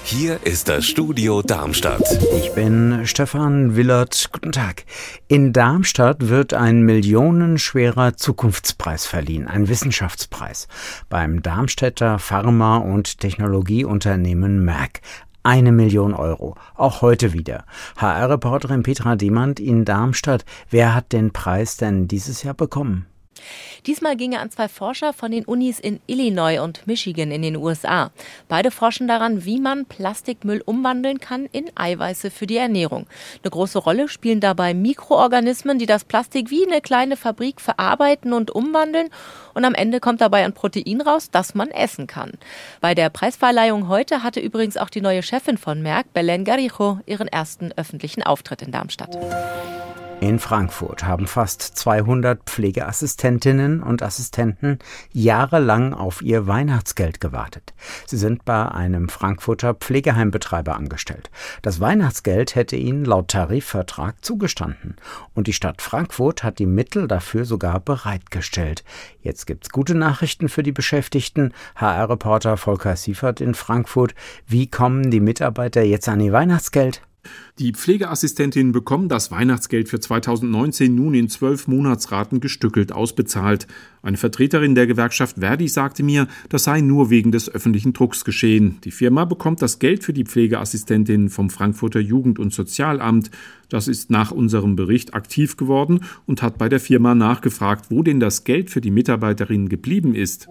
Hier ist das Studio Darmstadt. Ich bin Stefan Willert. Guten Tag. In Darmstadt wird ein millionenschwerer Zukunftspreis verliehen, ein Wissenschaftspreis, beim Darmstädter Pharma- und Technologieunternehmen Merck. 1 Million Euro, auch heute wieder. HR-Reporterin Petra Demand in Darmstadt. Wer hat den Preis denn dieses Jahr bekommen? Diesmal ging er an 2 Forscher von den Unis in Illinois und Michigan in den USA. Beide forschen daran, wie man Plastikmüll umwandeln kann in Eiweiße für die Ernährung. Eine große Rolle spielen dabei Mikroorganismen, die das Plastik wie eine kleine Fabrik verarbeiten und umwandeln. Und am Ende kommt dabei ein Protein raus, das man essen kann. Bei der Preisverleihung heute hatte übrigens auch die neue Chefin von Merck, Belén Garijo, ihren ersten öffentlichen Auftritt in Darmstadt. In Frankfurt haben fast 200 Pflegeassistentinnen und Assistenten jahrelang auf ihr Weihnachtsgeld gewartet. Sie sind bei einem Frankfurter Pflegeheimbetreiber angestellt. Das Weihnachtsgeld hätte ihnen laut Tarifvertrag zugestanden. Und die Stadt Frankfurt hat die Mittel dafür sogar bereitgestellt. Jetzt gibt's gute Nachrichten für die Beschäftigten. HR-Reporter Volker Siefert in Frankfurt. Wie kommen die Mitarbeiter jetzt an ihr Weihnachtsgeld? Die Pflegeassistentinnen bekommen das Weihnachtsgeld für 2019 nun in 12 Monatsraten gestückelt ausbezahlt. Eine Vertreterin der Gewerkschaft Verdi sagte mir, das sei nur wegen des öffentlichen Drucks geschehen. Die Firma bekommt das Geld für die Pflegeassistentinnen vom Frankfurter Jugend- und Sozialamt. Das ist nach unserem Bericht aktiv geworden und hat bei der Firma nachgefragt, wo denn das Geld für die Mitarbeiterinnen geblieben ist.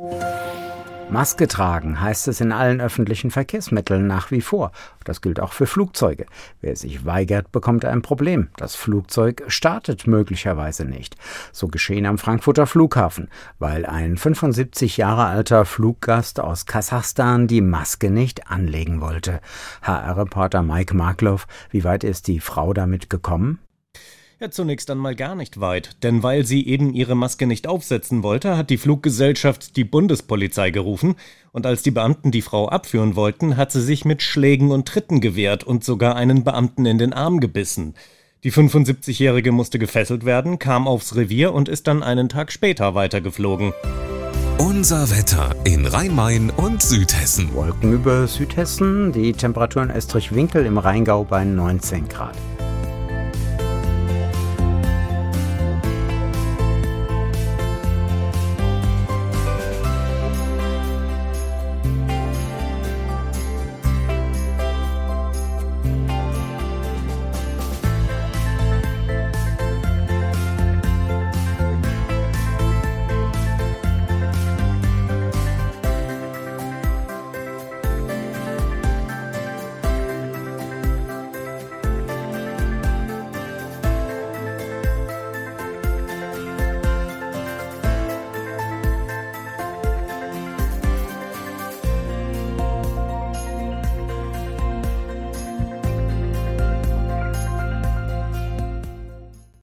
Maske tragen heißt es in allen öffentlichen Verkehrsmitteln nach wie vor. Das gilt auch für Flugzeuge. Wer sich weigert, bekommt ein Problem. Das Flugzeug startet möglicherweise nicht. So geschehen am Frankfurter Flughafen, weil ein 75 Jahre alter Fluggast aus Kasachstan die Maske nicht anlegen wollte. HR-Reporter Mike Markloff, wie weit ist die Frau damit gekommen? Ja, zunächst einmal gar nicht weit, denn weil sie eben ihre Maske nicht aufsetzen wollte, hat die Fluggesellschaft die Bundespolizei gerufen und als die Beamten die Frau abführen wollten, hat sie sich mit Schlägen und Tritten gewehrt und sogar einen Beamten in den Arm gebissen. Die 75-Jährige musste gefesselt werden, kam aufs Revier und ist dann einen Tag später weitergeflogen. Unser Wetter in Rhein-Main und Südhessen. Wolken über Südhessen, die Temperatur in Estrich-Winkel im Rheingau bei 19 Grad.